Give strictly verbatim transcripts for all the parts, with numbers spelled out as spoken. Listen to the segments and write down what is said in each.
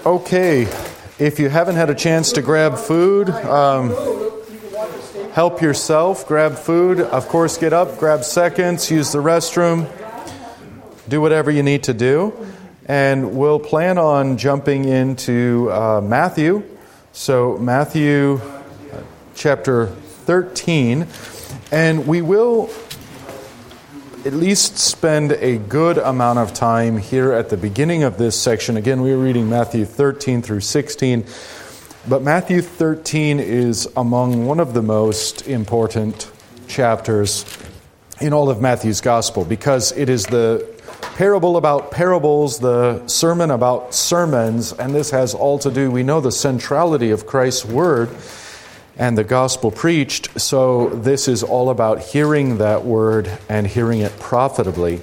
Okay, if you haven't had a chance to grab food, um, help yourself, grab food. Of course, get up, grab seconds, use the restroom, do whatever you need to do. And we'll plan on jumping into uh, Matthew. So Matthew chapter thirteen. And we will at least spend a good amount of time here at the beginning of this section. Again, we are reading Matthew thirteen through sixteen. But Matthew thirteen is among one of the most important chapters in all of Matthew's gospel, because it is the parable about parables, the sermon about sermons, and this has all to do, we know the centrality of Christ's word and the gospel preached, so this is all about hearing that word and hearing it profitably.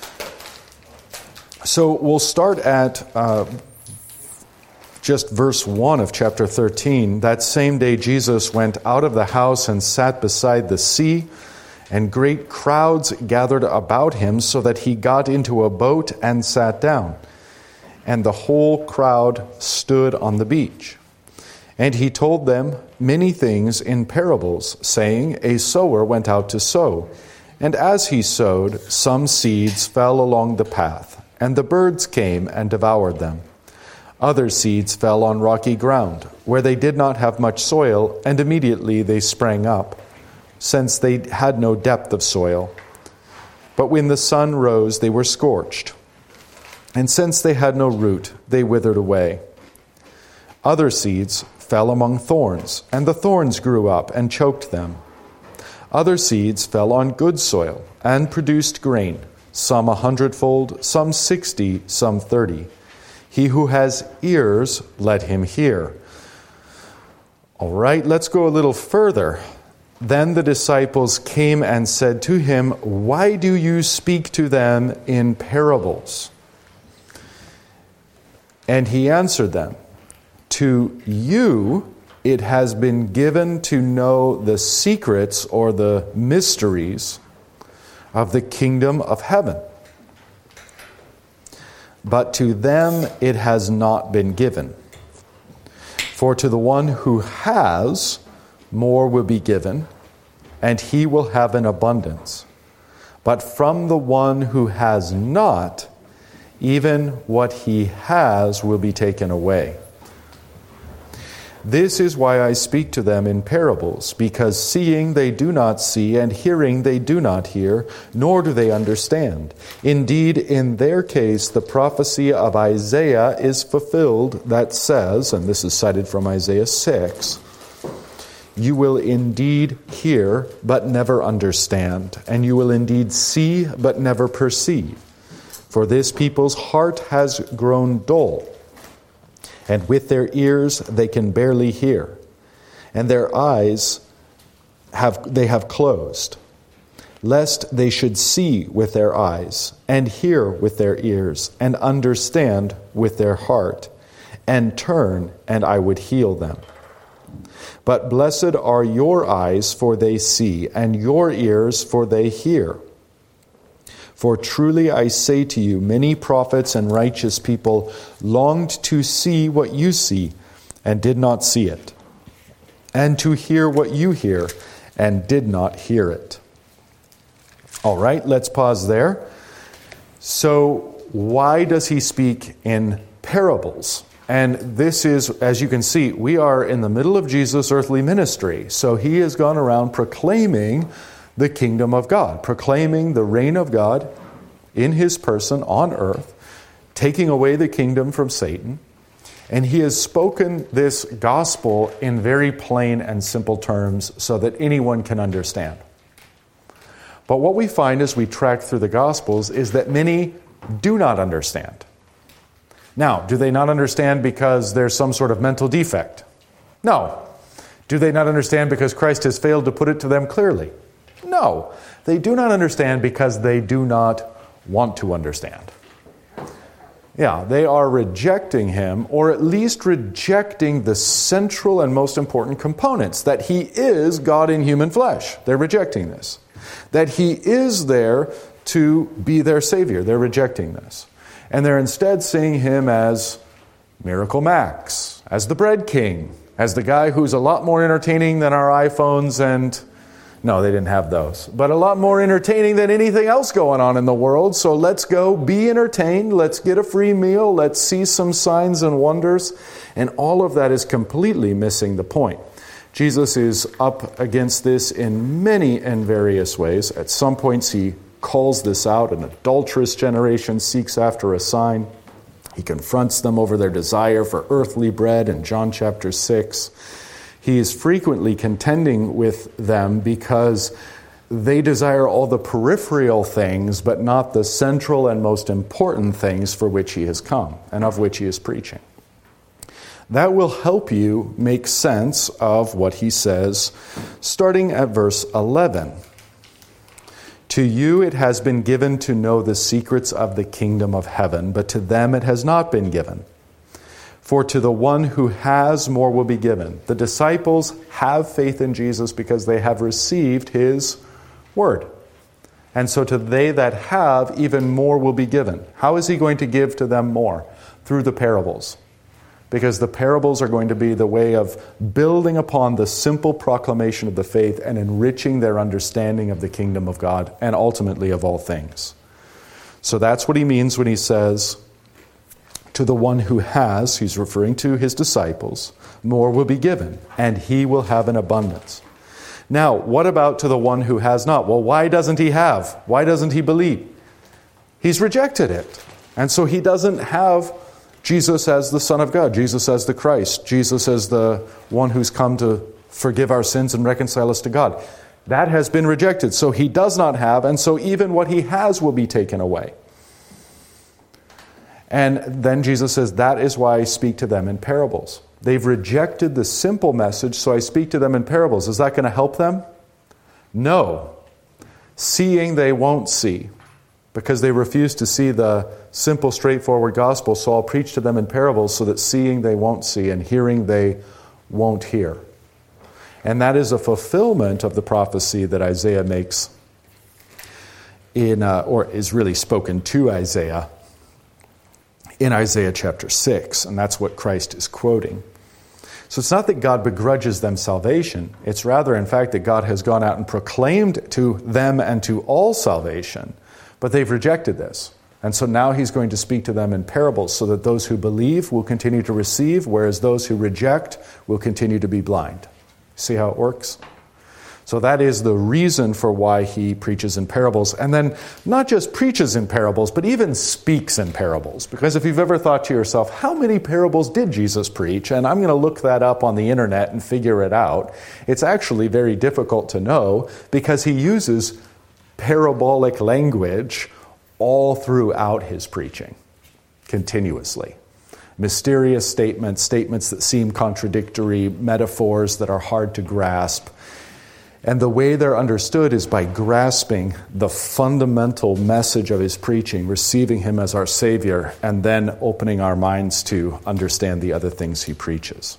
So we'll start at uh, just verse one of chapter thirteen. That same day Jesus went out of the house and sat beside the sea, and great crowds gathered about him, so that he got into a boat and sat down. And the whole crowd stood on the beach. And he told them many things in parables, saying, A sower went out to sow. And as he sowed, some seeds fell along the path, and the birds came and devoured them. Other seeds fell on rocky ground, where they did not have much soil, and immediately they sprang up, since they had no depth of soil. But when the sun rose, they were scorched. And since they had no root, they withered away. Other seeds fell among thorns, and the thorns grew up and choked them. Other seeds fell on good soil and produced grain, some a hundredfold, some sixty, some thirty. He who has ears, let him hear. All right, let's go a little further. Then the disciples came and said to him, Why do you speak to them in parables? And he answered them, To you it has been given to know the secrets or the mysteries of the kingdom of heaven. But to them it has not been given. For to the one who has, more will be given, and he will have an abundance. But from the one who has not, even what he has will be taken away. This is why I speak to them in parables, because seeing they do not see, and hearing they do not hear, nor do they understand. Indeed, in their case, the prophecy of Isaiah is fulfilled that says, and this is cited from Isaiah six, You will indeed hear, but never understand, and you will indeed see, but never perceive. For this people's heart has grown dull, and with their ears they can barely hear, and their eyes have they have closed, lest they should see with their eyes, and hear with their ears, and understand with their heart, and turn, and I would heal them. But blessed are your eyes, for they see, and your ears, for they hear. For truly I say to you, many prophets and righteous people longed to see what you see, and did not see it, and to hear what you hear, and did not hear it. All right, let's pause there. So, why does he speak in parables? And this is, as you can see, we are in the middle of Jesus' earthly ministry. So he has gone around proclaiming the kingdom of God, proclaiming the reign of God in his person on earth, taking away the kingdom from Satan. And he has spoken this gospel in very plain and simple terms so that anyone can understand. But what we find as we track through the Gospels is that many do not understand. Now, do they not understand because there's some sort of mental defect? No. Do they not understand because Christ has failed to put it to them clearly? No. They do not understand because they do not want to understand. Yeah, they are rejecting him, or at least rejecting the central and most important components, that he is God in human flesh. They're rejecting this. That he is there to be their Savior. They're rejecting this. And they're instead seeing him as Miracle Max, as the Bread King, as the guy who's a lot more entertaining than our iPhones and... No, they didn't have those. But a lot more entertaining than anything else going on in the world. So let's go be entertained. Let's get a free meal. Let's see some signs and wonders. And all of that is completely missing the point. Jesus is up against this in many and various ways. At some points he calls this out. An adulterous generation seeks after a sign. He confronts them over their desire for earthly bread in John chapter six. He is frequently contending with them because they desire all the peripheral things, but not the central and most important things for which he has come and of which he is preaching. That will help you make sense of what he says, starting at verse eleven. To you it has been given to know the secrets of the kingdom of heaven, but to them it has not been given. For to the one who has, more will be given. The disciples have faith in Jesus because they have received his word. And so to they that have, even more will be given. How is he going to give to them more? Through the parables. Because the parables are going to be the way of building upon the simple proclamation of the faith and enriching their understanding of the kingdom of God and ultimately of all things. So that's what he means when he says, to the one who has, he's referring to his disciples, more will be given, and he will have an abundance. Now, what about to the one who has not? Well, why doesn't he have? Why doesn't he believe? He's rejected it. And so he doesn't have Jesus as the Son of God, Jesus as the Christ, Jesus as the one who's come to forgive our sins and reconcile us to God. That has been rejected. So he does not have, and so even what he has will be taken away. And then Jesus says, that is why I speak to them in parables. They've rejected the simple message, so I speak to them in parables. Is that going to help them? No. Seeing they won't see, because they refuse to see the simple, straightforward gospel. So I'll preach to them in parables so that seeing they won't see and hearing they won't hear. And that is a fulfillment of the prophecy that Isaiah makes in, uh, or is really spoken to Isaiah in Isaiah chapter six, and that's what Christ is quoting. So it's not that God begrudges them salvation. It's rather, in fact, that God has gone out and proclaimed to them and to all salvation, but they've rejected this. And so now he's going to speak to them in parables so that those who believe will continue to receive, whereas those who reject will continue to be blind. See how it works? So that is the reason for why he preaches in parables. And then not just preaches in parables, but even speaks in parables. Because if you've ever thought to yourself, how many parables did Jesus preach? And I'm going to look that up on the internet and figure it out. It's actually very difficult to know because he uses parabolic language all throughout his preaching, continuously. Mysterious statements, statements that seem contradictory, metaphors that are hard to grasp. And the way they're understood is by grasping the fundamental message of his preaching, receiving him as our Savior, and then opening our minds to understand the other things he preaches.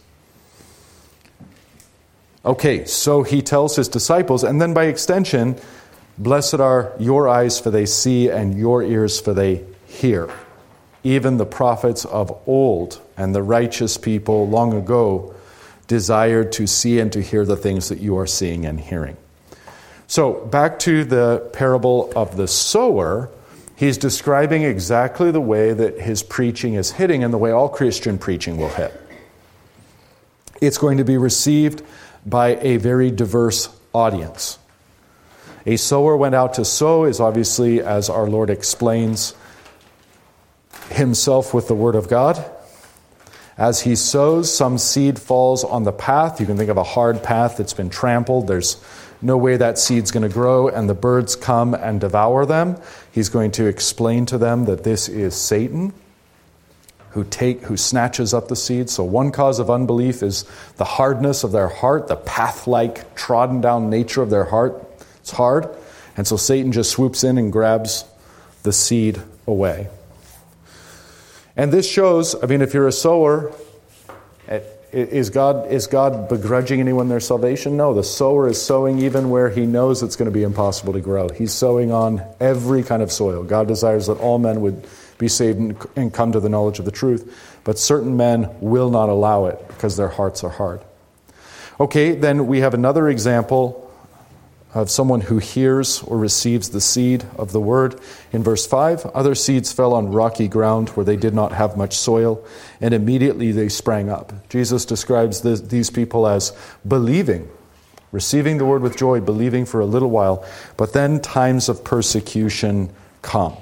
Okay, so he tells his disciples, and then by extension, blessed are your eyes for they see, and your ears for they hear. Even the prophets of old and the righteous people long ago desired to see and to hear the things that you are seeing and hearing. So back to the parable of the sower, he's describing exactly the way that his preaching is hitting and the way all Christian preaching will hit. It's going to be received by a very diverse audience. A sower went out to sow is obviously, as our Lord explains himself with the Word of God. As he sows, some seed falls on the path. You can think of a hard path that's been trampled. There's no way that seed's going to grow, and the birds come and devour them. He's going to explain to them that this is Satan who take who snatches up the seed. So one cause of unbelief is the hardness of their heart, the path-like, trodden-down nature of their heart. It's hard. And so Satan just swoops in and grabs the seed away. And this shows, I mean, if you're a sower, is God is God begrudging anyone their salvation? No, the sower is sowing even where he knows it's going to be impossible to grow. He's sowing on every kind of soil. God desires that all men would be saved and come to the knowledge of the truth. but certain men will not allow it because their hearts are hard. Okay, then we have another example of someone who hears or receives the seed of the word. In verse five, other seeds fell on rocky ground where they did not have much soil, and immediately they sprang up. Jesus describes this, these people as believing, receiving the word with joy, believing for a little while, but then times of persecution come.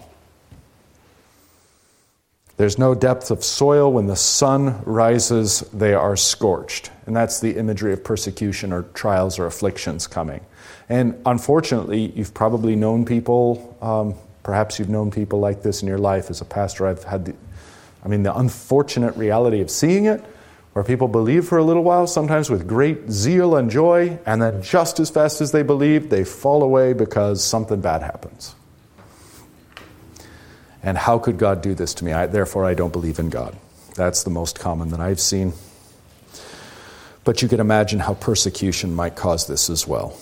There's no depth of soil. When the sun rises, they are scorched. And that's the imagery of persecution or trials or afflictions coming. And unfortunately, you've probably known people, um, perhaps you've known people like this in your life. As a pastor, I've had the, I mean, the unfortunate reality of seeing it, where people believe for a little while, sometimes with great zeal and joy, and then just as fast as they believe, they fall away because something bad happens. And how could God do this to me? I, therefore, I don't believe in God. That's the most common that I've seen. But you can imagine how persecution might cause this as well.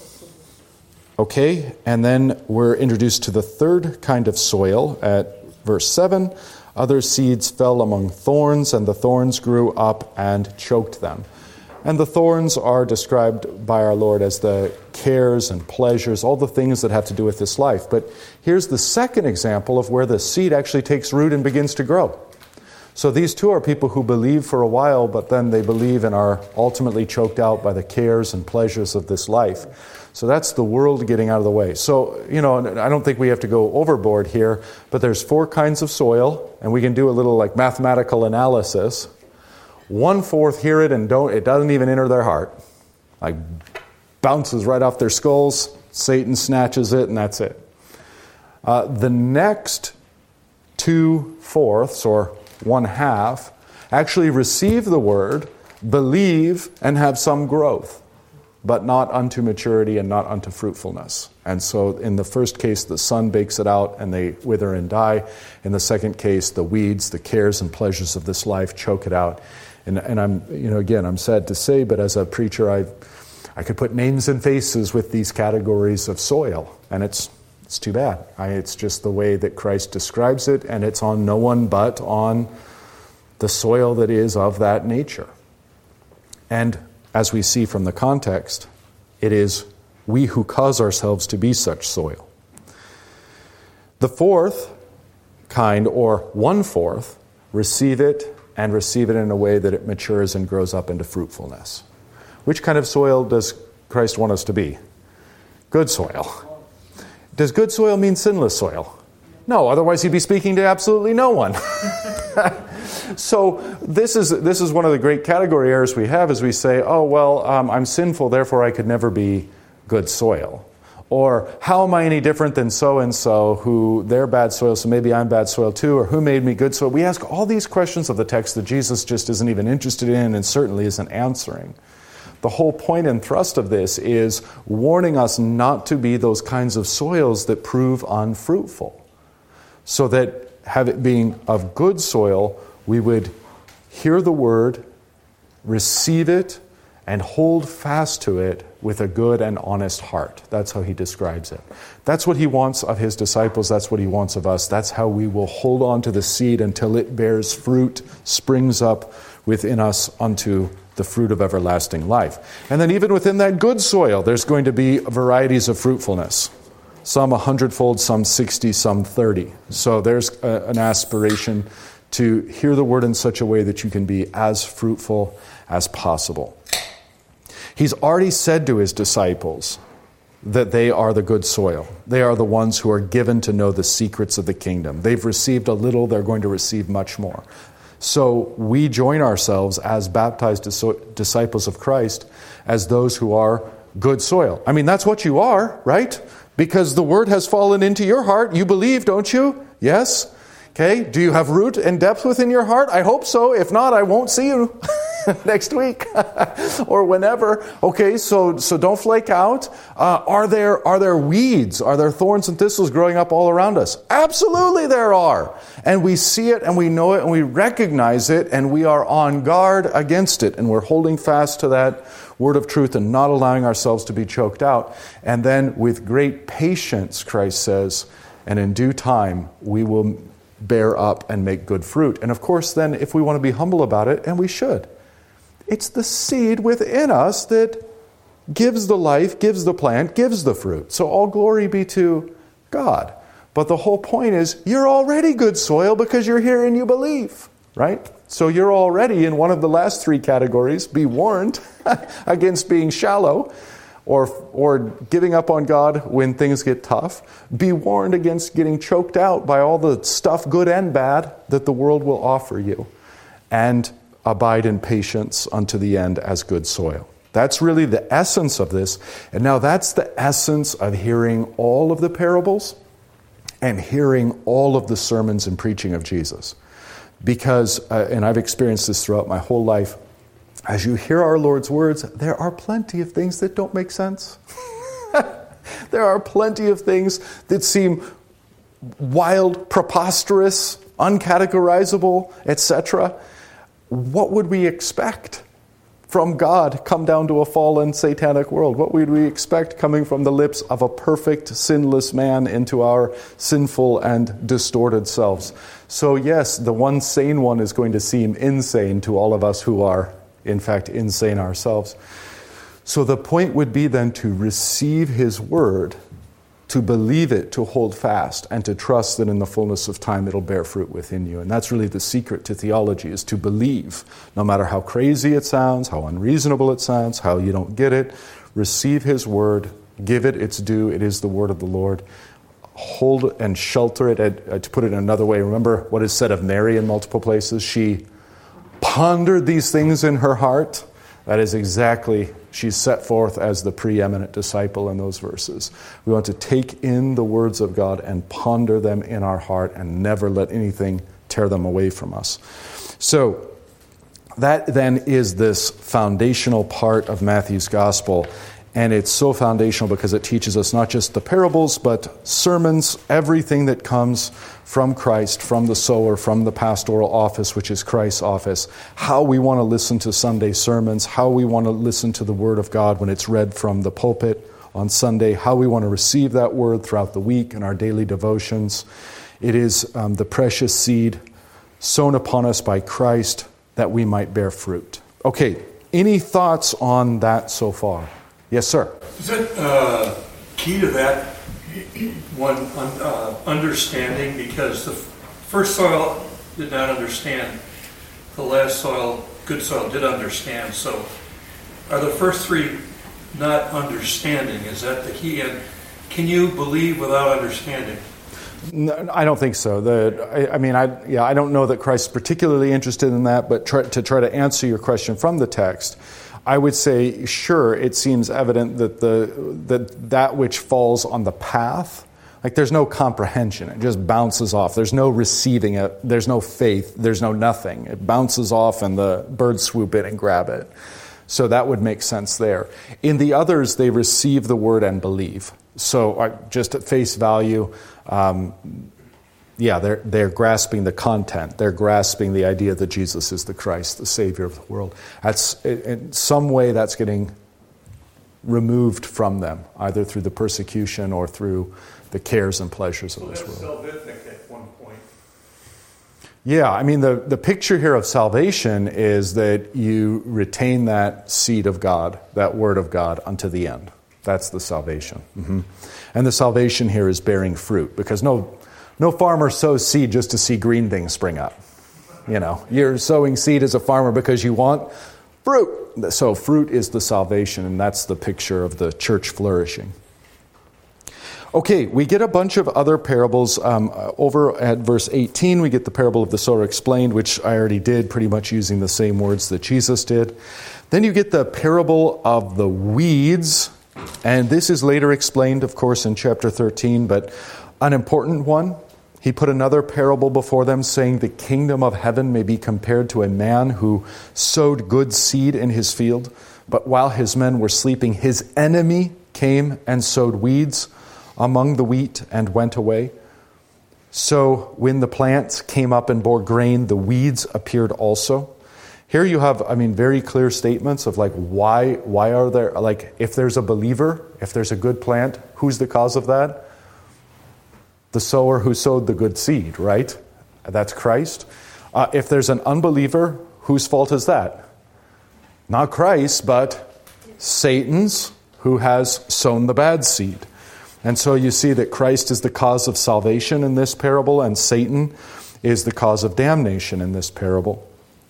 Okay, and then we're introduced to the third kind of soil at verse seven. Other seeds fell among thorns, and the thorns grew up and choked them. And the thorns are described by our Lord as the cares and pleasures, all the things that have to do with this life. But here's the second example of where the seed actually takes root and begins to grow. So these two are people who believe for a while, but then they believe and are ultimately choked out by the cares and pleasures of this life. So that's the world getting out of the way. So, you know, I don't think we have to go overboard here, but there's four kinds of soil, and we can do a little like mathematical analysis. One-fourth hear it and don't, it doesn't even enter their heart. Like bounces right off their skulls, Satan snatches it, and that's it. Uh, the next two-fourths, or one-half, actually receive the word, believe, and have some growth, but not unto maturity and not unto fruitfulness. And so in the first case, the sun bakes it out and they wither and die. In the second case, the weeds, the cares and pleasures of this life choke it out. And, and I'm, you know, again, I'm sad to say, but as a preacher, I I could put names and faces with these categories of soil. And it's it's too bad. I, it's just the way that Christ describes it, and it's on no one but on the soil that is of that nature. And as we see from the context, it is we who cause ourselves to be such soil. The fourth kind, or one-fourth, receive it and receive it in a way that it matures and grows up into fruitfulness. Which kind of soil does Christ want us to be? Good soil. Does good soil mean sinless soil? No, otherwise he'd be speaking to absolutely no one. So this is this is one of the great category errors we have, is we say, oh, well, um, I'm sinful, therefore I could never be good soil. Or how am I any different than so-and-so who they're bad soil, so maybe I'm bad soil too, or who made me good soil? We ask all these questions of the text that Jesus just isn't even interested in and certainly isn't answering. The whole point and thrust of this is warning us not to be those kinds of soils that prove unfruitful. So that, have it being of good soil, we would hear the word, receive it, and hold fast to it with a good and honest heart. That's how he describes it. That's what he wants of his disciples. That's what he wants of us. That's how we will hold on to the seed until it bears fruit, springs up within us unto the fruit of everlasting life. And then even within that good soil, there's going to be varieties of fruitfulness. Some a hundredfold, some sixty, some thirty. So there's a, an aspiration to hear the word in such a way that you can be as fruitful as possible. He's already said to his disciples that they are the good soil. They are the ones who are given to know the secrets of the kingdom. They've received a little, they're going to receive much more. So we join ourselves as baptized disciples of Christ as those who are good soil. I mean, that's what you are, right? Because the word has fallen into your heart. You believe, don't you? Yes? Okay, do you have root and depth within your heart? I hope so. If not, I won't see you next week or whenever. Okay, so so don't flake out. Uh, are there are there weeds? Are there thorns and thistles growing up all around us? Absolutely there are. And we see it and we know it and we recognize it and we are on guard against it. And we're holding fast to that word of truth and not allowing ourselves to be choked out. And then with great patience, Christ says, and in due time, we will bear up and make good fruit. And of course, then, if we want to be humble about it, and we should, it's the seed within us that gives the life, gives the plant, gives the fruit. So all glory be to God. But the whole point is, you're already good soil because you're here and you believe, right? So you're already in one of the last three categories. Be warned against being shallow or, or giving up on God when things get tough. Be warned against getting choked out by all the stuff, good and bad, that the world will offer you. And abide in patience unto the end as good soil. That's really the essence of this. And now that's the essence of hearing all of the parables and hearing all of the sermons and preaching of Jesus. Because, uh, and I've experienced this throughout my whole life, as you hear our Lord's words, there are plenty of things that don't make sense. There are plenty of things that seem wild, preposterous, uncategorizable, et cetera. What would we expect from God come down to a fallen satanic world? What would we expect coming from the lips of a perfect, sinless man into our sinful and distorted selves? So yes, the one sane one is going to seem insane to all of us who are, in fact, insane ourselves. So the point would be then to receive his word, to believe it, to hold fast, and to trust that in the fullness of time it'll bear fruit within you. And that's really the secret to theology, is to believe, no matter how crazy it sounds, how unreasonable it sounds, how you don't get it. Receive his word, give it its due. It is the word of the Lord. Hold and shelter it. Uh, to put it another way, remember what is said of Mary in multiple places? She pondered these things in her heart. That is exactly, she's set forth as the preeminent disciple in those verses. We want to take in the words of God and ponder them in our heart and never let anything tear them away from us. So that then is this foundational part of Matthew's gospel. And it's so foundational because it teaches us not just the parables, but sermons, everything that comes from Christ, from the sower, from the pastoral office, which is Christ's office, how we want to listen to Sunday sermons, how we want to listen to the Word of God when it's read from the pulpit on Sunday, how we want to receive that Word throughout the week in our daily devotions. It is um, the precious seed sown upon us by Christ that we might bear fruit. Okay, any thoughts on that so far? Yes, sir. Is it uh, key to that one uh, understanding? Because the first soil did not understand. The last soil, good soil, did understand. So are the first three not understanding? Is that the key? And can you believe without understanding? No, I don't think so. The, I, I mean, I, yeah, I don't know that Christ's particularly interested in that, but try, to try to answer your question from the text, I would say, sure, it seems evident that the that that which falls on the path, like there's no comprehension. It just bounces off. There's no receiving it. There's no faith. There's no nothing. It bounces off and the birds swoop in and grab it. So that would make sense there. In the others, they receive the word and believe. So uh, just at face value, um, yeah, they're they're grasping the content. They're grasping the idea that Jesus is the Christ, the Savior of the world. That's in some way that's getting removed from them, either through the persecution or through the cares and pleasures of well, this world. Salvific at one point. Yeah, I mean the the picture here of salvation is that you retain that seed of God, that word of God, unto the end. That's the salvation, mm-hmm. And the salvation here is bearing fruit, because no. No farmer sows seed just to see green things spring up. You know, you're sowing seed as a farmer because you want fruit. So fruit is the salvation, and that's the picture of the church flourishing. Okay, we get a bunch of other parables. Um, over at verse eighteen, we get the parable of the sower explained, which I already did, pretty much using the same words that Jesus did. Then you get the parable of the weeds, and this is later explained, of course, in chapter thirteen, but an important one. He put another parable before them, saying, the kingdom of heaven may be compared to a man who sowed good seed in his field, but while his men were sleeping, his enemy came and sowed weeds among the wheat and went away. So when the plants came up and bore grain, the weeds appeared also. Here you have, I mean, very clear statements of like, why, why are there, like, if there's a believer, if there's a good plant, who's the cause of that? The sower who sowed the good seed, right? That's Christ. Uh, if there's an unbeliever, whose fault is that? Not Christ, but Satan's, who has sown the bad seed. And so you see that Christ is the cause of salvation in this parable, and Satan is the cause of damnation in this parable.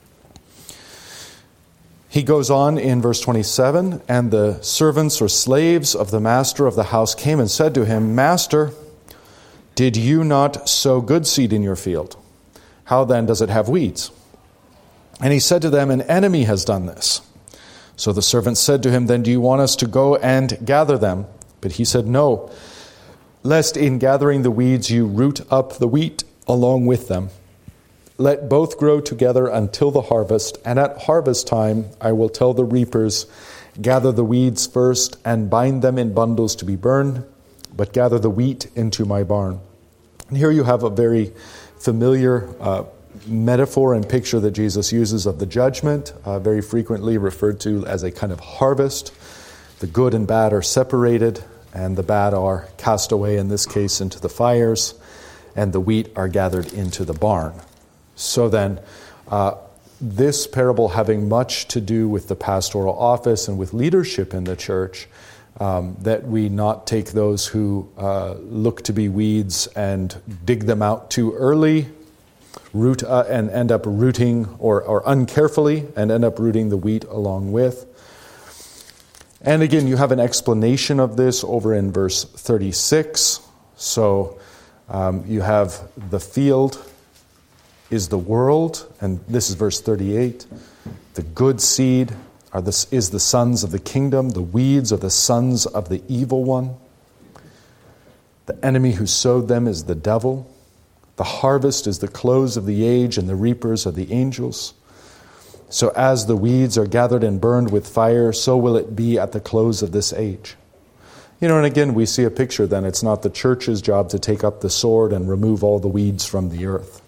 He goes on in verse twenty-seven, and the servants or slaves of the master of the house came and said to him, Master, did you not sow good seed in your field? How then does it have weeds? And he said to them, An enemy has done this. So the servants said to him, Then do you want us to go and gather them? But he said, No, lest in gathering the weeds you root up the wheat along with them. Let both grow together until the harvest, and at harvest time I will tell the reapers, Gather the weeds first, and bind them in bundles to be burned, but gather the wheat into my barn. And here you have a very familiar uh, metaphor and picture that Jesus uses of the judgment, uh, very frequently referred to as a kind of harvest. The good and bad are separated, and the bad are cast away, in this case, into the fires, and the wheat are gathered into the barn. So then, uh, this parable having much to do with the pastoral office and with leadership in the church, um, that we not take those who uh, look to be weeds and dig them out too early, root uh, and end up rooting, or, or uncarefully, and end up rooting the wheat along with. And again, you have an explanation of this over in verse thirty-six. So um, you have the field is the world, and this is verse thirty-eight. The good seed are the, is the sons of the kingdom. The weeds are the sons of the evil one. The enemy who sowed them is the devil. The harvest is the close of the age, and the reapers are the angels. So as the weeds are gathered and burned with fire, so will it be at the close of this age. You know, and again, we see a picture then. It's not the church's job to take up the sword and remove all the weeds from the earth.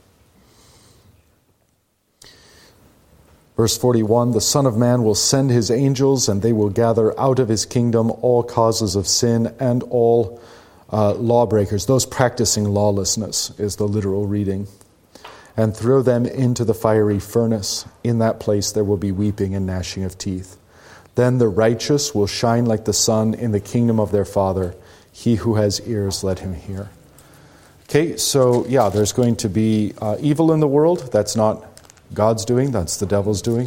Verse forty-one, the Son of Man will send his angels, and they will gather out of his kingdom all causes of sin and all uh, lawbreakers. Those practicing lawlessness is the literal reading. And throw them into the fiery furnace. In that place there will be weeping and gnashing of teeth. Then the righteous will shine like the sun in the kingdom of their Father. He who has ears, let him hear. Okay, so yeah, there's going to be uh, evil in the world. That's not God's doing, that's the devil's doing.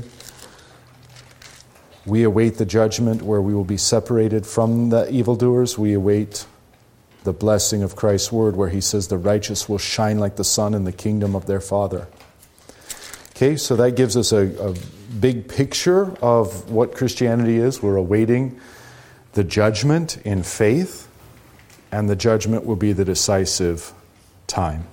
We await the judgment where we will be separated from the evildoers. We await the blessing of Christ's word where he says the righteous will shine like the sun in the kingdom of their Father. Okay, so that gives us a, a big picture of what Christianity is. We're awaiting the judgment in faith, and the judgment will be the decisive time.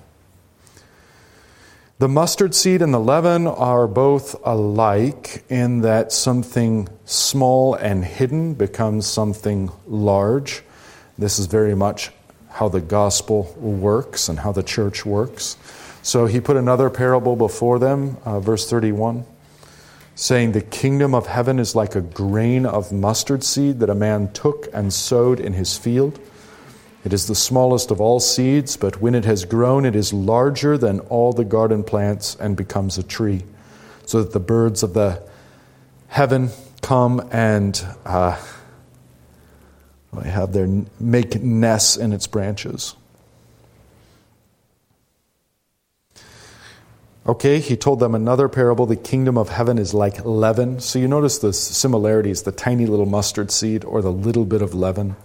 The mustard seed and the leaven are both alike in that something small and hidden becomes something large. This is very much how the gospel works and how the church works. So he put another parable before them, uh, verse thirty-one, saying, the kingdom of heaven is like a grain of mustard seed that a man took and sowed in his field. It is the smallest of all seeds, but when it has grown, it is larger than all the garden plants and becomes a tree, so that the birds of the heaven come and uh, have their make nests in its branches. Okay, he told them another parable. The kingdom of heaven is like leaven. So you notice the similarities, the tiny little mustard seed or the little bit of leaven.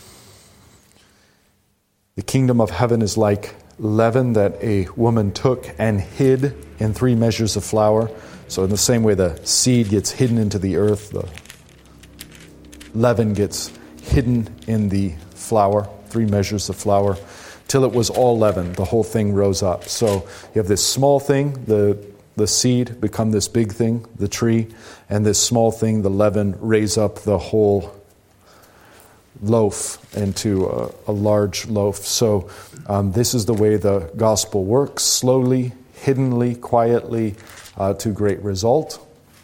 The kingdom of heaven is like leaven that a woman took and hid in three measures of flour. So in the same way the seed gets hidden into the earth, the leaven gets hidden in the flour, three measures of flour, till it was all leaven. The whole thing rose up. So you have this small thing, the the seed, become this big thing, the tree, and this small thing, the leaven, raise up the whole loaf into a, a large loaf. So um, this is the way the gospel works, slowly, hiddenly, quietly, uh, to great result.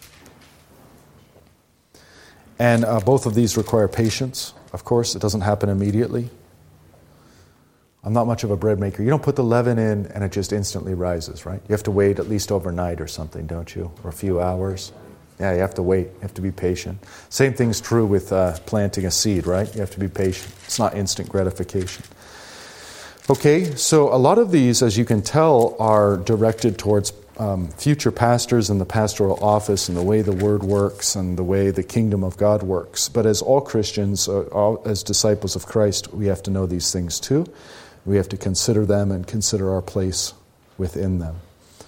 And uh, both of these require patience. Of course, it doesn't happen immediately. I'm not much of a bread maker. You don't put the leaven in and it just instantly rises, right? You have to wait at least overnight or something, don't you? Or a few hours. Yeah, you have to wait. You have to be patient. Same thing's true with uh, planting a seed, right? You have to be patient. It's not instant gratification. Okay, so a lot of these, as you can tell, are directed towards um, future pastors and the pastoral office and the way the word works and the way the kingdom of God works. But as all Christians, uh, all, as disciples of Christ, we have to know these things too. We have to consider them and consider our place within them.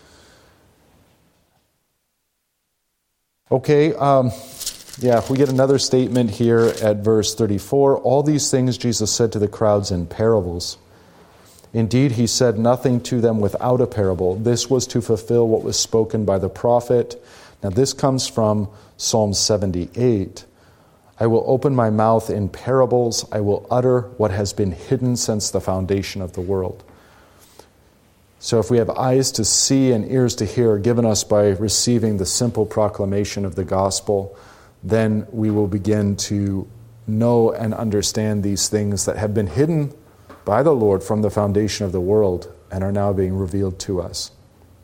Okay, um, yeah, we get another statement here at verse thirty-four. All these things Jesus said to the crowds in parables. Indeed, he said nothing to them without a parable. This was to fulfill what was spoken by the prophet. Now this comes from Psalm seventy-eight. I will open my mouth in parables. I will utter what has been hidden since the foundation of the world. So if we have eyes to see and ears to hear given us by receiving the simple proclamation of the gospel, then we will begin to know and understand these things that have been hidden by the Lord from the foundation of the world and are now being revealed to us.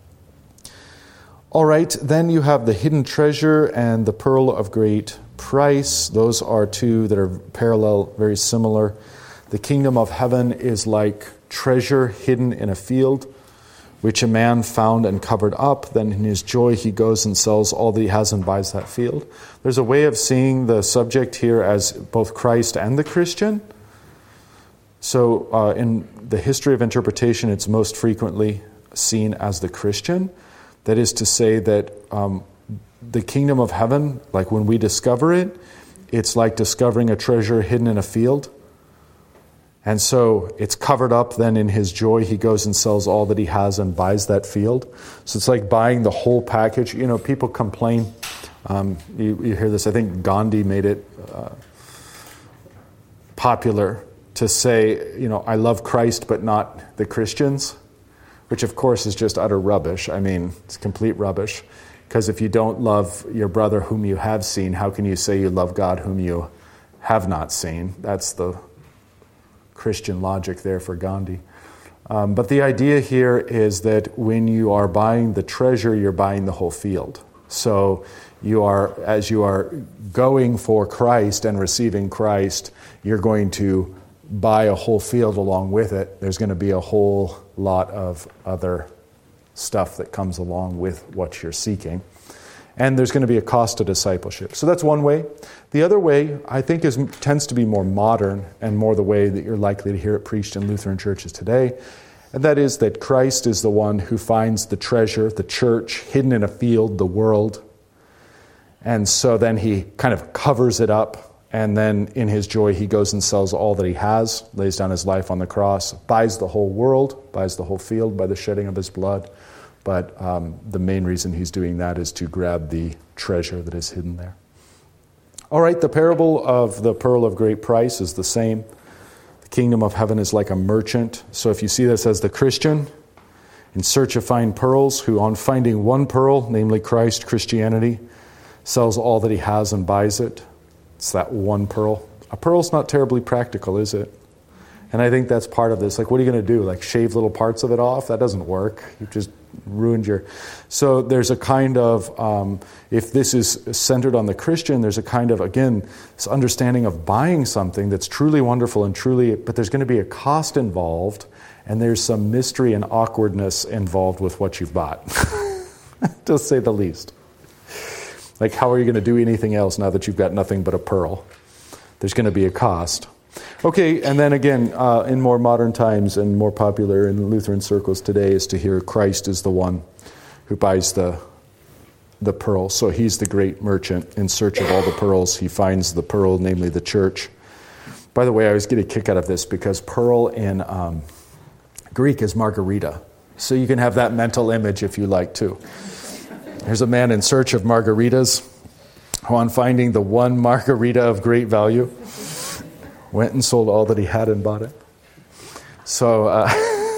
All right, then you have the hidden treasure and the pearl of great price. Those are two that are parallel, very similar. The kingdom of heaven is like treasure hidden in a field, which a man found and covered up. Then in his joy he goes and sells all that he has and buys that field. There's a way of seeing the subject here as both Christ and the Christian. So uh, in the history of interpretation, it's most frequently seen as the Christian. That is to say that um, the kingdom of heaven, like when we discover it, it's like discovering a treasure hidden in a field. And so it's covered up. Then in his joy, he goes and sells all that he has and buys that field. So it's like buying the whole package. You know, people complain. Um, you, you hear this. I think Gandhi made it uh, popular to say, you know, I love Christ, but not the Christians, which of course is just utter rubbish. I mean, it's complete rubbish. Because if you don't love your brother whom you have seen, how can you say you love God whom you have not seen? That's the Christian logic there for Gandhi. Um, but the idea here is that when you are buying the treasure, you're buying the whole field. So you are, as you are going for Christ and receiving Christ, you're going to buy a whole field along with it. There's going to be a whole lot of other stuff that comes along with what you're seeking. And there's going to be a cost to discipleship. So that's one way. The other way, I think, is tends to be more modern and more the way that you're likely to hear it preached in Lutheran churches today. And that is that Christ is the one who finds the treasure, the church, hidden in a field, the world. And so then he kind of covers it up. And then in his joy, he goes and sells all that he has, lays down his life on the cross, buys the whole world, buys the whole field by the shedding of his blood. But um, the main reason he's doing that is to grab the treasure that is hidden there. All right, the parable of the pearl of great price is the same. The kingdom of heaven is like a merchant. So if you see this as the Christian in search of fine pearls, who on finding one pearl, namely Christ, Christianity, sells all that he has and buys it. It's that one pearl. A pearl's not terribly practical, is it? And I think that's part of this. Like, what are you going to do? Like, shave little parts of it off? That doesn't work. You've just ruined your... So there's a kind of, um, if this is centered on the Christian, there's a kind of, again, this understanding of buying something that's truly wonderful and truly, but there's going to be a cost involved, and there's some mystery and awkwardness involved with what you've bought, to say the least. Like, how are you going to do anything else now that you've got nothing but a pearl? There's going to be a cost. Okay, and then again, uh, in more modern times and more popular in Lutheran circles today is to hear Christ is the one who buys the the pearl. So he's the great merchant in search of all the pearls. He finds the pearl, namely the church. By the way, I always get a kick out of this because pearl in um, Greek is margarita. So you can have that mental image if you like too. There's a man in search of margaritas who, on finding the one margarita of great value, went and sold all that he had and bought it. So, uh,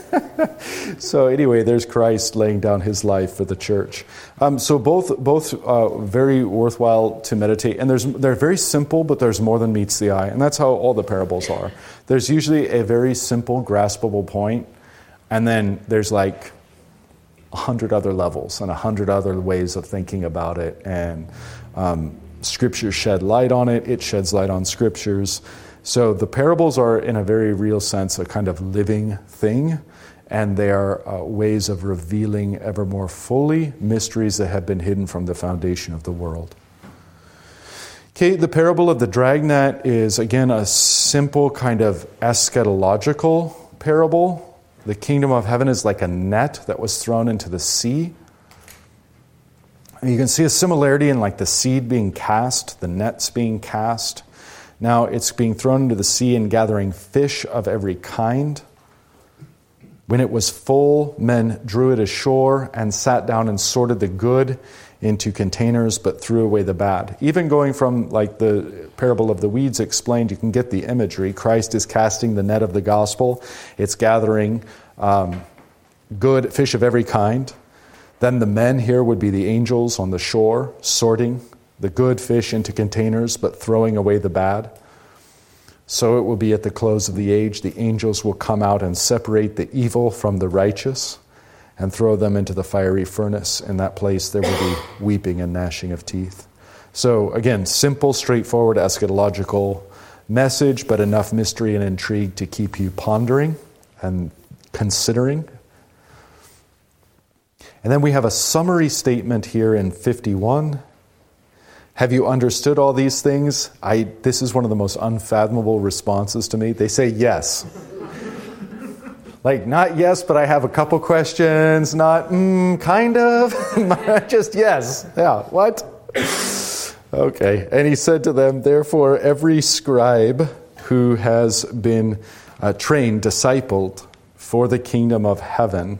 So anyway, there's Christ laying down his life for the church. Um, so both both uh, very worthwhile to meditate. And there's they're very simple, but there's more than meets the eye. And that's how all the parables are. There's usually a very simple, graspable point, and then there's like a hundred other levels and a hundred other ways of thinking about it. And um, Scripture shed light on it. It sheds light on Scriptures. So the parables are, in a very real sense, a kind of living thing, and they are uh, ways of revealing ever more fully mysteries that have been hidden from the foundation of the world. Okay, the parable of the dragnet is, again, a simple kind of eschatological parable. The kingdom of heaven is like a net that was thrown into the sea. And you can see a similarity in like the seed being cast, the nets being cast. Now it's being thrown into the sea and gathering fish of every kind. When it was full, men drew it ashore and sat down and sorted the good into containers, but threw away the bad. Even going from like the parable of the weeds explained, you can get the imagery. Christ is casting the net of the gospel. It's gathering um, good fish of every kind. Then the men here would be the angels on the shore, sorting the good fish into containers, but throwing away the bad. So it will be at the close of the age. The angels will come out and separate the evil from the righteous and throw them into the fiery furnace. In that place there will be weeping and gnashing of teeth. So again, simple, straightforward, eschatological message, but enough mystery and intrigue to keep you pondering and considering. And then we have a summary statement here in fifty-one. Have you understood all these things? I. This is one of the most unfathomable responses to me. They say yes. Like, not yes, but I have a couple questions. Not, mm, kind of. Just yes. Yeah, what? Okay. And he said to them, therefore, every scribe who has been uh, trained, discipled for the kingdom of heaven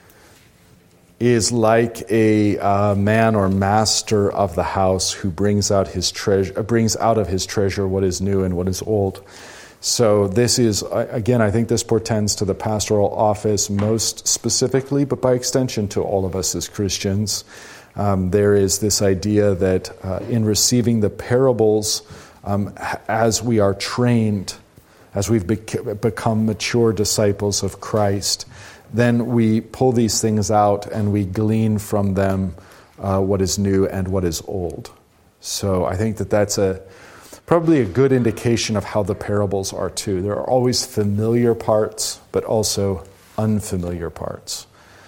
is like a uh, man or master of the house who brings out his treasure, brings out of his treasure what is new and what is old. So this is, again, I think this portends to the pastoral office most specifically, but by extension to all of us as Christians. Um, there is this idea that uh, in receiving the parables, um, as we are trained, as we've bec- become mature disciples of Christ, then we pull these things out and we glean from them uh, what is new and what is old. So I think that that's a probably a good indication of how the parables are too. There are always familiar parts, but also unfamiliar parts.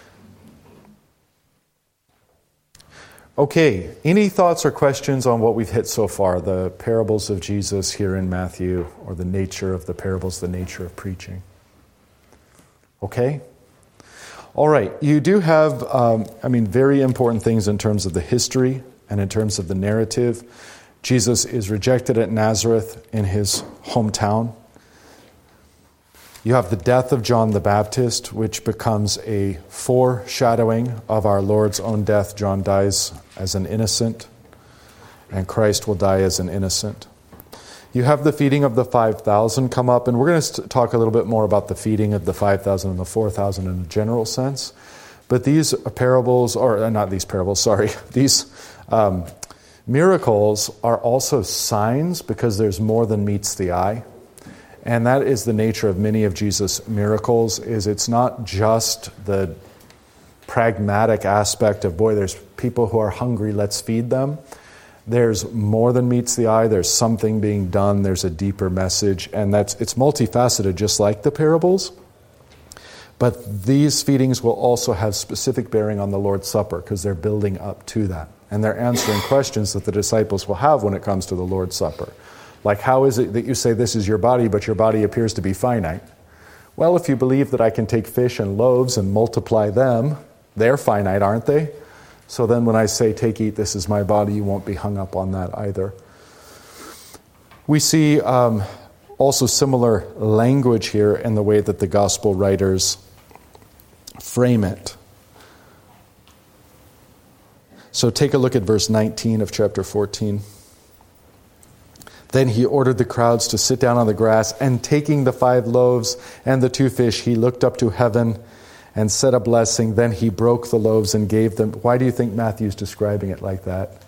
Okay, any thoughts or questions on what we've hit so far? The parables of Jesus here in Matthew, or the nature of the parables, the nature of preaching. Okay? All right, you do have, um, I mean, very important things in terms of the history and in terms of the narrative. Jesus is rejected at Nazareth in his hometown. You have the death of John the Baptist, which becomes a foreshadowing of our Lord's own death. John dies as an innocent, and Christ will die as an innocent. You have the feeding of the five thousand come up, and we're going to talk a little bit more about the feeding of the five thousand and the four thousand in a general sense. But these parables, or not these parables, sorry, these um, miracles are also signs, because there's more than meets the eye. And that is the nature of many of Jesus' miracles, is it's not just the pragmatic aspect of, boy, there's people who are hungry, let's feed them. There's more than meets the eye. There's something being done. There's a deeper message. And that's it's multifaceted, just like the parables. But these feedings will also have specific bearing on the Lord's Supper, because they're building up to that. And they're answering questions that the disciples will have when it comes to the Lord's Supper. Like, how is it that you say this is your body, but your body appears to be finite? Well, if you believe that I can take fish and loaves and multiply them, they're finite, aren't they? So then when I say, take, eat, this is my body, you won't be hung up on that either. We see um, also similar language here in the way that the gospel writers frame it. So take a look at verse nineteen of chapter fourteen. Then he ordered the crowds to sit down on the grass, and taking the five loaves and the two fish, he looked up to heaven and said a blessing. Then he broke the loaves and gave them. Why do you think Matthew's describing it like that?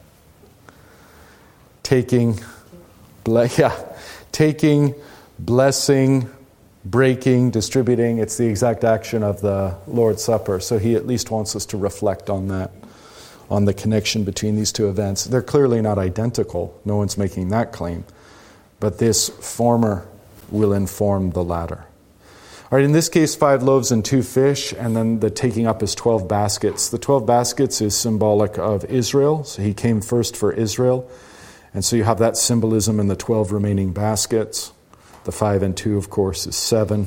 Taking, ble- yeah, taking, blessing, breaking, distributing. It's the exact action of the Lord's Supper. So he at least wants us to reflect on that, on the connection between these two events. They're clearly not identical. No one's making that claim. But this former will inform the latter. All right, in this case, five loaves and two fish, and then the taking up is twelve baskets. The twelve baskets is symbolic of Israel. So he came first for Israel. And so you have that symbolism in the twelve remaining baskets. The five and two, of course, is seven.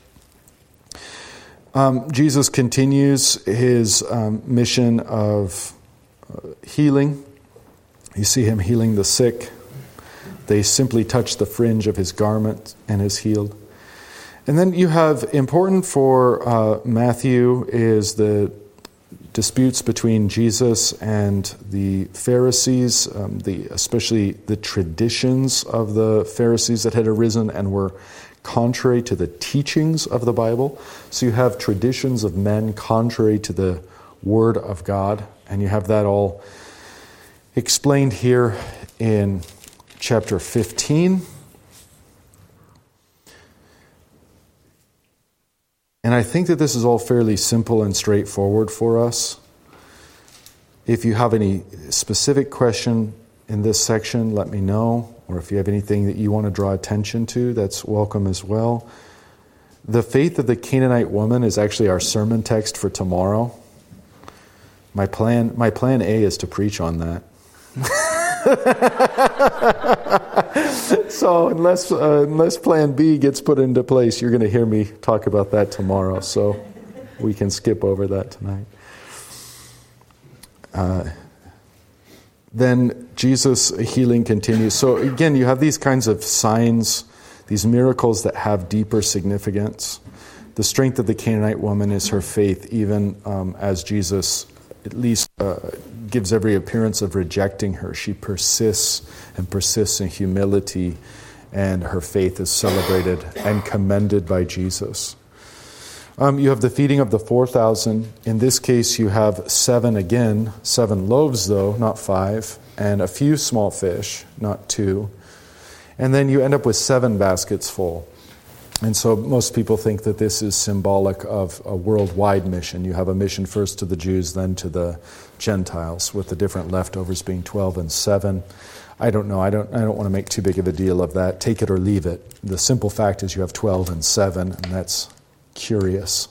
Um, Jesus continues his um, mission of uh, healing. You see him healing the sick. They simply touch the fringe of his garment and is healed. And then you have, important for uh, Matthew, is the disputes between Jesus and the Pharisees, um, the especially the traditions of the Pharisees that had arisen and were contrary to the teachings of the Bible. So you have traditions of men contrary to the Word of God, and you have that all explained here in chapter fifteen. And I think that this is all fairly simple and straightforward for us. If you have any specific question in this section, let me know. Or if you have anything that you want to draw attention to, that's welcome as well. The faith of the Canaanite woman is actually our sermon text for tomorrow. My plan, my plan A is to preach on that. So unless uh, unless plan B gets put into place, you're going to hear me talk about that tomorrow. So we can skip over that tonight. Uh, then Jesus' healing continues. So again, you have these kinds of signs, these miracles that have deeper significance. The strength of the Canaanite woman is her faith, even um, as Jesus at least uh, gives every appearance of rejecting her. She persists and persists in humility, and her faith is celebrated and commended by Jesus. Um, you have the feeding of the four thousand. In this case, you have seven again, seven loaves though, not five, and a few small fish, not two. And then you end up with seven baskets full. And so most people think that this is symbolic of a worldwide mission. You have a mission first to the Jews, then to the Gentiles, with the different leftovers being twelve and seven. I don't know. I don't I don't want to make too big of a deal of that. Take it or leave it. The simple fact is you have twelve and seven, and that's curious.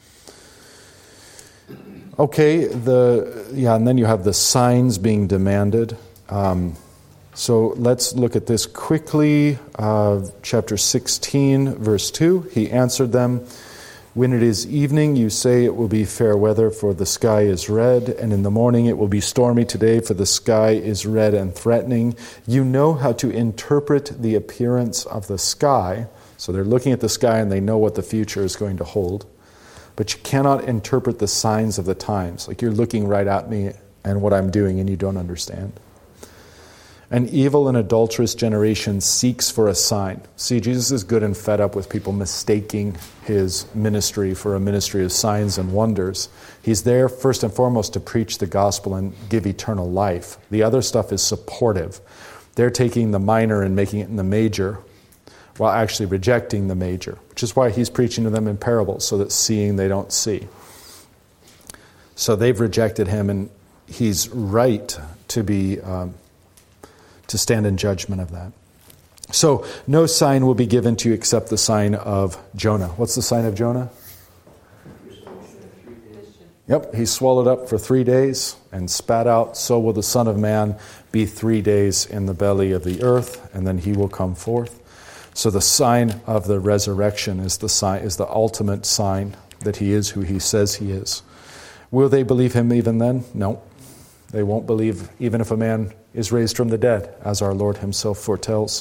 Okay, the yeah, and then you have the signs being demanded. Um, So let's look at this quickly. Uh, chapter sixteen, verse two. He answered them, "When it is evening, you say it will be fair weather, for the sky is red, and in the morning it will be stormy today, for the sky is red and threatening. You know how to interpret the appearance of the sky." So they're looking at the sky and they know what the future is going to hold. But you cannot interpret the signs of the times. Like you're looking right at me and what I'm doing and you don't understand. An evil and adulterous generation seeks for a sign. See, Jesus is good and fed up with people mistaking his ministry for a ministry of signs and wonders. He's there first and foremost to preach the gospel and give eternal life. The other stuff is supportive. They're taking the minor and making it in the major, while actually rejecting the major, which is why he's preaching to them in parables, so that seeing they don't see. So they've rejected him, and he's right to be... Um, to stand in judgment of that. So, no sign will be given to you except the sign of Jonah. What's the sign of Jonah? Yep, he swallowed up for three days and spat out. So will the Son of Man be three days in the belly of the earth, and then he will come forth. So the sign of the resurrection is the sign, is the ultimate sign that he is who he says he is. Will they believe him even then? No. They won't believe even if a man is raised from the dead, as our Lord himself foretells.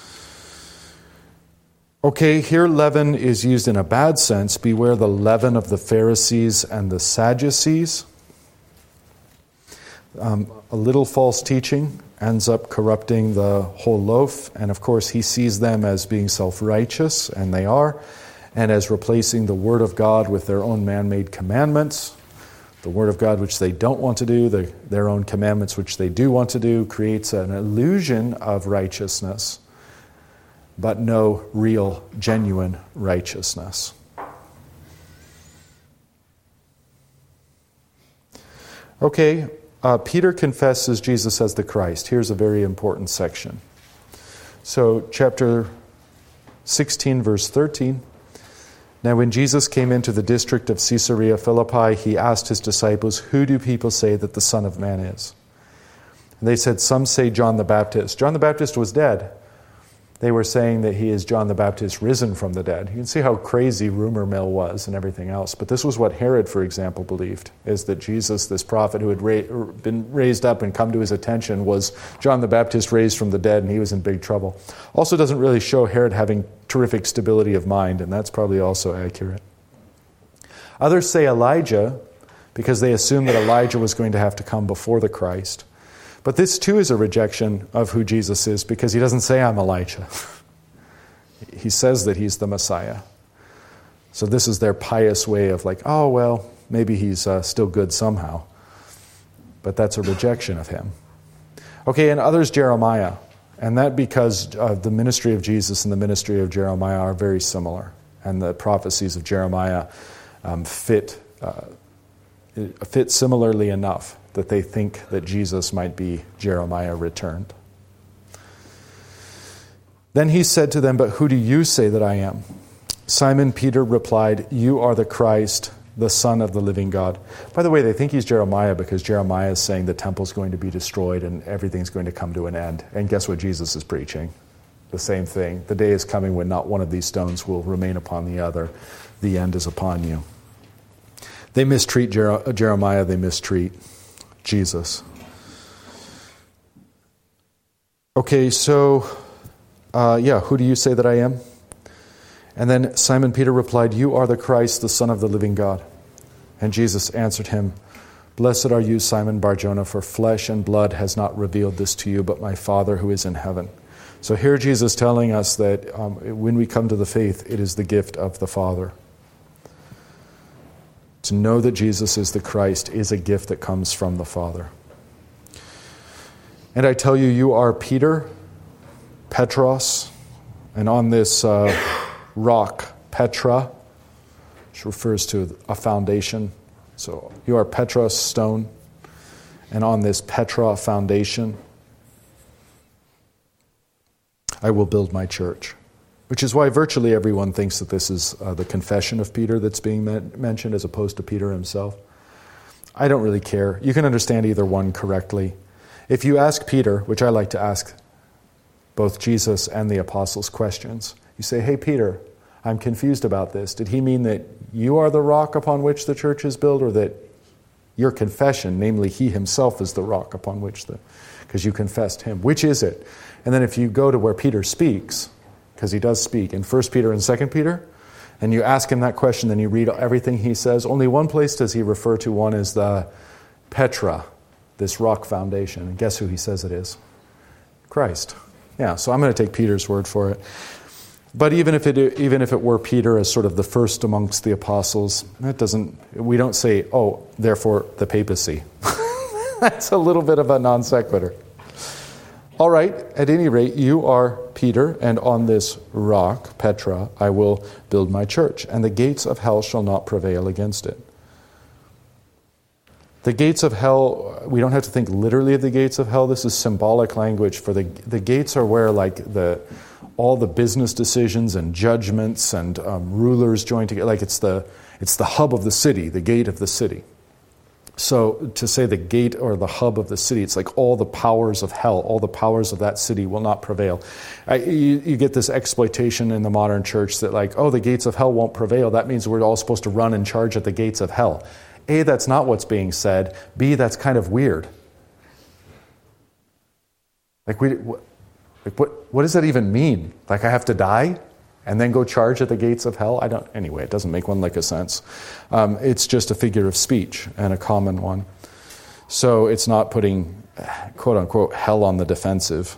Okay, here leaven is used in a bad sense. Beware the leaven of the Pharisees and the Sadducees. Um, a little false teaching ends up corrupting the whole loaf. And of course, he sees them as being self-righteous, and they are, and as replacing the Word of God with their own man-made commandments. The Word of God, which they don't want to do, the, their own commandments, which they do want to do, creates an illusion of righteousness, but no real, genuine righteousness. Okay, uh, Peter confesses Jesus as the Christ. Here's a very important section. So, chapter sixteen, verse thirteen. Now, when Jesus came into the district of Caesarea Philippi, he asked his disciples, "Who do people say that the Son of Man is?" And they said, "Some say John the Baptist." John the Baptist was dead. They were saying that he is John the Baptist risen from the dead. You can see how crazy rumor mill was and everything else. But this was what Herod, for example, believed, is that Jesus, this prophet who had ra- been raised up and come to his attention, was John the Baptist raised from the dead, and he was in big trouble. Also doesn't really show Herod having terrific stability of mind, and that's probably also accurate. Others say Elijah, because they assume that Elijah was going to have to come before the Christ. But this too is a rejection of who Jesus is, because he doesn't say, "I'm Elijah." He says that he's the Messiah. So this is their pious way of like, oh, well, maybe he's uh, still good somehow. But that's a rejection of him. Okay, and others, Jeremiah. And that because uh, the ministry of Jesus and the ministry of Jeremiah are very similar. And the prophecies of Jeremiah um, fit, uh, fit similarly enough that they think that Jesus might be Jeremiah returned. Then he said to them, "But who do you say that I am?" Simon Peter replied, "You are the Christ, the Son of the living God." By the way, they think he's Jeremiah because Jeremiah is saying the temple's going to be destroyed and everything's going to come to an end. And guess what Jesus is preaching? The same thing. The day is coming when not one of these stones will remain upon the other. The end is upon you. They mistreat Jer- Jeremiah, they mistreat Jesus. Okay, so, uh, yeah, who do you say that I am? And then Simon Peter replied, "You are the Christ, the Son of the living God." And Jesus answered him, "Blessed are you, Simon Bar-Jonah, for flesh and blood has not revealed this to you, but my Father who is in heaven." So here Jesus telling us that um, when we come to the faith, it is the gift of the Father. To know that Jesus is the Christ is a gift that comes from the Father. "And I tell you, you are Peter, Petros, and on this uh, rock, Petra, which refers to a foundation. So you are Petros, stone, and on this Petra foundation, I will build my church." Which is why virtually everyone thinks that this is uh, the confession of Peter that's being men- mentioned as opposed to Peter himself. I don't really care. You can understand either one correctly. If you ask Peter, which I like to ask both Jesus and the apostles questions, you say, "Hey Peter, I'm confused about this. Did he mean that you are the rock upon which the church is built, or that your confession, namely he himself, is the rock upon which the, because you confessed him? Which is it?" And then if you go to where Peter speaks, because he does speak in First Peter and Second Peter, and you ask him that question, then you read everything he says, only one place does he refer to one as the Petra, this rock foundation. And guess who he says it is? Christ. Yeah, so I'm going to take Peter's word for it. But even if it even if it were Peter as sort of the first amongst the apostles, that doesn't, we don't say, "Oh, therefore the papacy." That's a little bit of a non sequitur. All right, at any rate, you are Peter, and on this rock, Petra, I will build my church, and the gates of hell shall not prevail against it. The gates of hell, we don't have to think literally of the gates of hell. This is symbolic language for the the gates are where like the all the business decisions and judgments and um, rulers join together. Like it's the it's the hub of the city, the gate of the city. So to say the gate or the hub of the city, it's like all the powers of hell, all the powers of that city will not prevail. I, you, you get this exploitation in the modern church that like, oh, the gates of hell won't prevail. That means we're all supposed to run and charge at the gates of hell. A, that's not what's being said. B, that's kind of weird. Like, we, like what, what does that even mean? Like I have to die and then go charge at the gates of hell? I don't. Anyway, it doesn't make one lick of sense. Um, it's just a figure of speech and a common one. So it's not putting, quote unquote, hell on the defensive.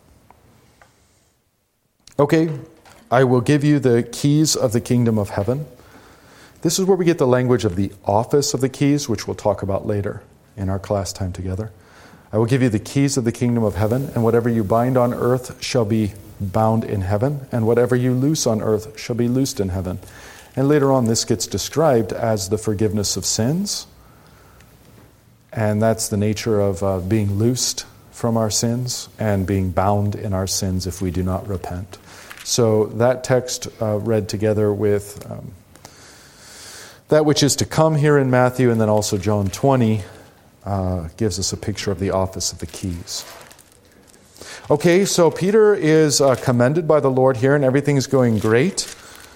Okay, I will give you the keys of the kingdom of heaven. This is where we get the language of the office of the keys, which we'll talk about later in our class time together. I will give you the keys of the kingdom of heaven, and whatever you bind on earth shall be bound in heaven, and whatever you loose on earth shall be loosed in heaven. And later on, this gets described as the forgiveness of sins, and that's the nature of uh, being loosed from our sins and being bound in our sins if we do not repent. So that text uh, read together with um, that which is to come here in Matthew, and then also John twenty, uh, gives us a picture of the office of the keys. Okay, so Peter is uh, commended by the Lord here, and everything's going great.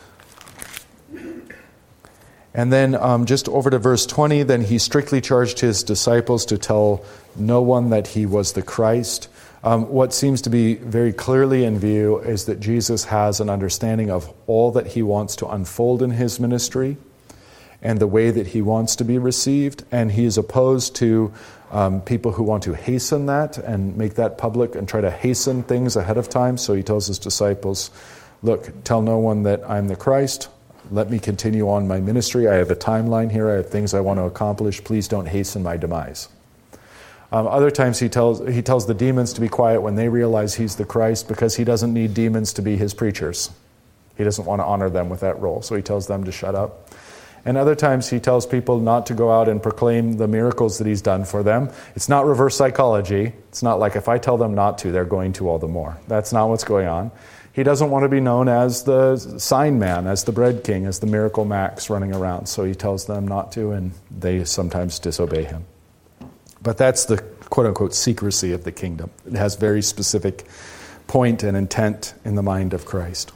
And then um, just over to verse twenty, then he strictly charged his disciples to tell no one that he was the Christ. Um, what seems to be very clearly in view is that Jesus has an understanding of all that he wants to unfold in his ministry and the way that he wants to be received. And he is opposed to um, people who want to hasten that and make that public and try to hasten things ahead of time. So he tells his disciples, look, tell no one that I'm the Christ. Let me continue on my ministry. I have a timeline here. I have things I want to accomplish. Please don't hasten my demise. Um, other times he tells he tells the demons to be quiet when they realize he's the Christ, because he doesn't need demons to be his preachers. He doesn't want to honor them with that role, so he tells them to shut up. And other times he tells people not to go out and proclaim the miracles that he's done for them. It's not reverse psychology. It's not like if I tell them not to, they're going to all the more. That's not what's going on. He doesn't want to be known as the sign man, as the bread king, as the miracle max running around. So he tells them not to, and they sometimes disobey him. But that's the quote-unquote secrecy of the kingdom. It has very specific point and intent in the mind of Christ.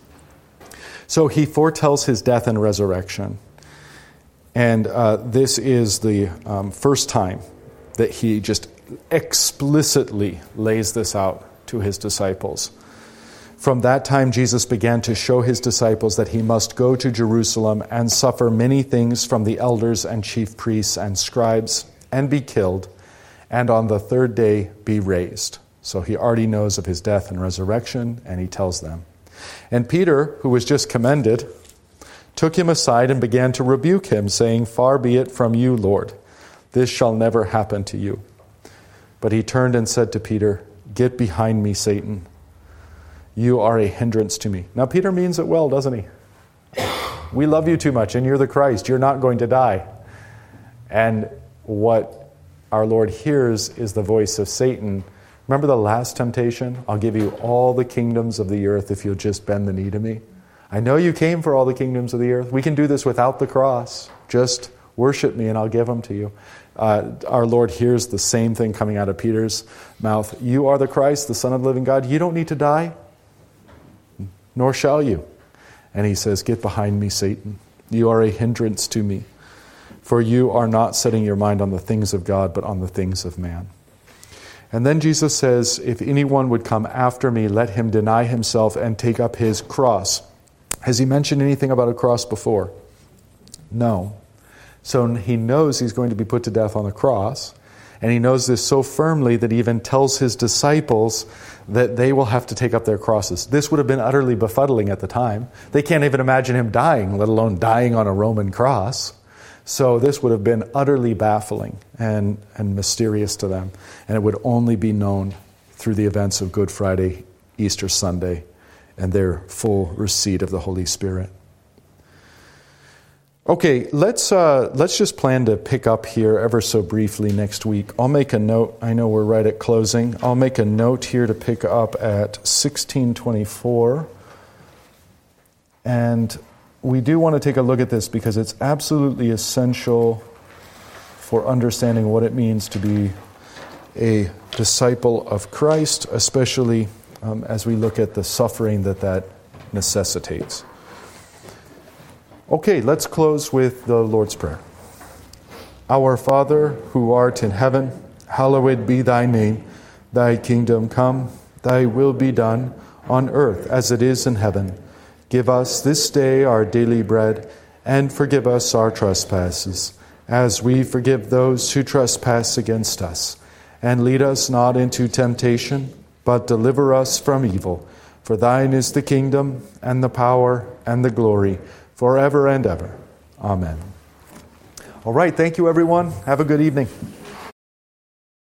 So he foretells his death and resurrection. And uh, this is the um, first time that he just explicitly lays this out to his disciples. From that time, Jesus began to show his disciples that he must go to Jerusalem and suffer many things from the elders and chief priests and scribes and be killed, and on the third day be raised. So he already knows of his death and resurrection, and he tells them. And Peter, who was just commended, took him aside and began to rebuke him, saying, "Far be it from you, Lord. This shall never happen to you." But he turned and said to Peter, "Get behind me, Satan. You are a hindrance to me." Now, Peter means it well, doesn't he? We love you too much, and you're the Christ. You're not going to die. And what our Lord hears is the voice of Satan. Remember the last temptation? I'll give you all the kingdoms of the earth if you'll just bend the knee to me. I know you came for all the kingdoms of the earth. We can do this without the cross. Just worship me and I'll give them to you. Uh, our Lord hears the same thing coming out of Peter's mouth. You are the Christ, the Son of the living God. You don't need to die, nor shall you. And he says, "Get behind me, Satan. You are a hindrance to me. For you are not setting your mind on the things of God, but on the things of man." And then Jesus says, "If anyone would come after me, let him deny himself and take up his cross." Has he mentioned anything about a cross before? No. So he knows he's going to be put to death on the cross. And he knows this so firmly that he even tells his disciples that they will have to take up their crosses. This would have been utterly befuddling at the time. They can't even imagine him dying, let alone dying on a Roman cross. So this would have been utterly baffling and, and mysterious to them. And it would only be known through the events of Good Friday, Easter Sunday, and their full receipt of the Holy Spirit. Okay, let's uh, let's just plan to pick up here ever so briefly next week. I'll make a note. I know we're right at closing. I'll make a note here to pick up at sixteen twenty-four. And we do want to take a look at this because it's absolutely essential for understanding what it means to be a disciple of Christ, especially um, as we look at the suffering that that necessitates. Okay, let's close with the Lord's Prayer. Our Father, who art in heaven, hallowed be thy name. Thy kingdom come, thy will be done, on earth as it is in heaven. Give us this day our daily bread, and forgive us our trespasses, as we forgive those who trespass against us. And lead us not into temptation, but deliver us from evil. For thine is the kingdom, and the power, and the glory, forever and ever. Amen. All right, thank you, everyone. Have a good evening.